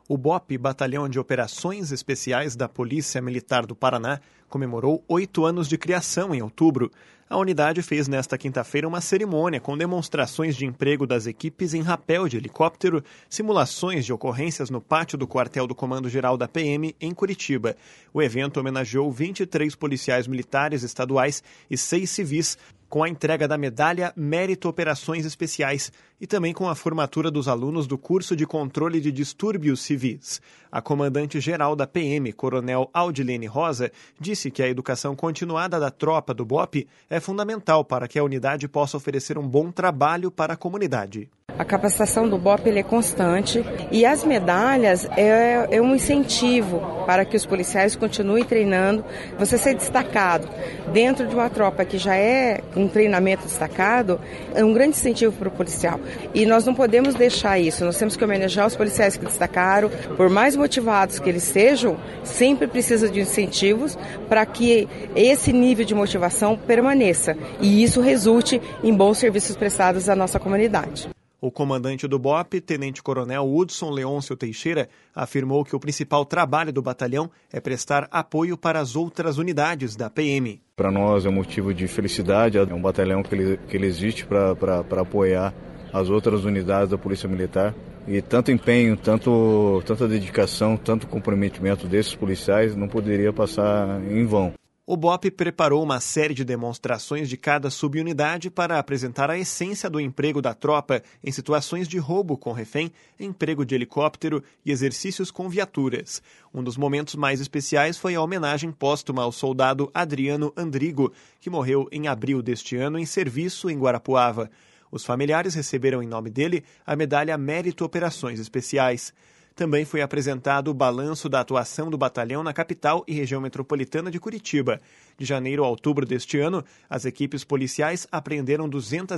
O BOP, Batalhão de Operações Especiais da Polícia Militar do Paraná, comemorou 8 anos de criação em outubro. A unidade fez nesta quinta-feira uma cerimônia com demonstrações de emprego das equipes em rapel de helicóptero, simulações de ocorrências no pátio do quartel do Comando-Geral da PM em Curitiba. O evento homenageou 23 policiais militares estaduais e 6 civis, com a entrega da medalha Mérito Operações Especiais e também com a formatura dos alunos do curso de controle de distúrbios civis. A comandante-geral da PM, Coronel Audilene Rosa, disse que a educação continuada da tropa do BOP é fundamental para que a unidade possa oferecer um bom trabalho para a comunidade. A capacitação do BOP é constante e as medalhas é um incentivo para que os policiais continuem treinando. Você ser destacado dentro de uma tropa que já é um treinamento destacado é um grande incentivo para o policial. E nós não podemos deixar isso, nós temos que homenagear os policiais que destacaram. Por mais motivados que eles sejam, sempre precisa de incentivos para que esse nível de motivação permaneça e isso resulte em bons serviços prestados à nossa comunidade. O comandante do BOP, Tenente-Coronel Hudson Leôncio Teixeira, afirmou que o principal trabalho do batalhão é prestar apoio para as outras unidades da PM. Para nós é um motivo de felicidade, é um batalhão que ele existe para apoiar as outras unidades da Polícia Militar. E tanto empenho, tanta dedicação, tanto comprometimento desses policiais não poderia passar em vão. O BOP preparou uma série de demonstrações de cada subunidade para apresentar a essência do emprego da tropa em situações de roubo com refém, emprego de helicóptero e exercícios com viaturas. Um dos momentos mais especiais foi a homenagem póstuma ao soldado Adriano Andrigo, que morreu em abril deste ano em serviço em Guarapuava. Os familiares receberam em nome dele a medalha Mérito Operações Especiais. Também foi apresentado o balanço da atuação do batalhão na capital e região metropolitana de Curitiba. De janeiro a outubro deste ano, as equipes policiais apreenderam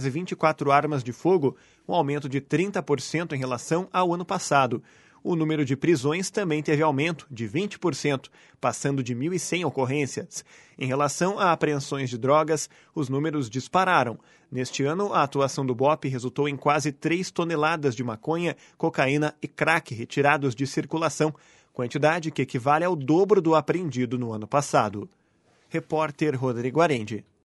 224 armas de fogo, um aumento de 30% em relação ao ano passado. O número de prisões também teve aumento de 20%, passando de 1.100 ocorrências. Em relação a apreensões de drogas, os números dispararam. Neste ano, a atuação do BOP resultou em quase 3 toneladas de maconha, cocaína e crack retirados de circulação, quantidade que equivale ao dobro do apreendido no ano passado. Repórter Rodrigo Arendi.